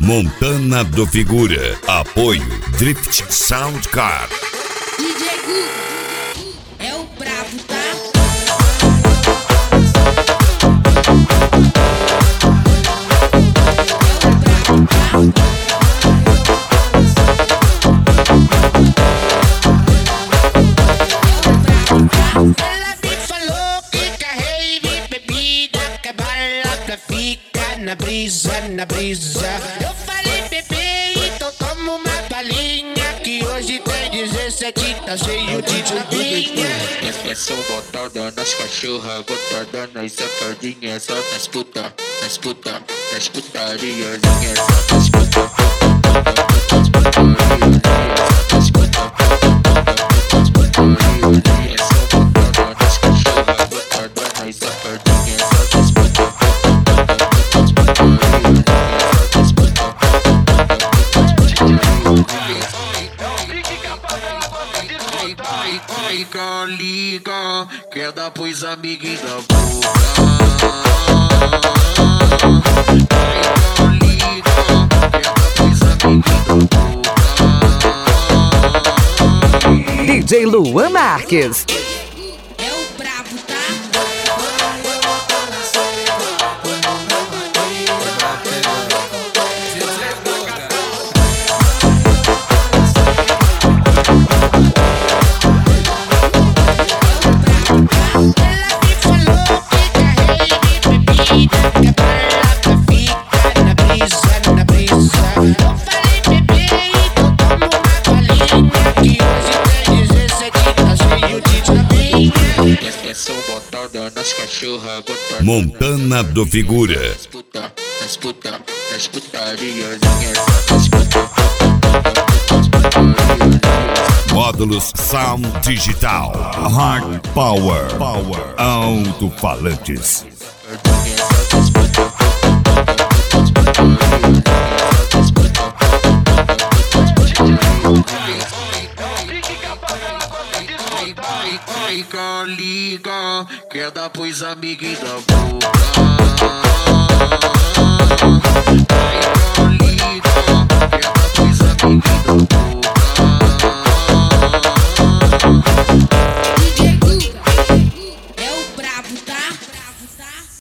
Montana do Figura. Apoio Drift Sound Car. DJ Gu é o brabo, tá? Ela me falou que carrei de bebida, que a balada fica na brisa, na brisa. Eu falei, bebê, então toma uma balinha, que hoje tem 17, tá cheio de tapinha. É só botada nas cachorras, botada nas safadinhas, só nas puta, nas puta, nas putarias, só nas puta. Liga, quer dar pros amiguinhos da boca. Liga, quer dar pros amiguinhos da boca. DJ Luan Marques. É o brabo, tá? É só botada nas cachorras, botada Montana do Figura. nas puta, nas puta, nas putarias, só nas puta. Módulos Sound Digital. Hard Power. Alto-falantes. Liga, quer dar pros amiguinhos da boca. Liga, quer dar pros amiguinhos da boca.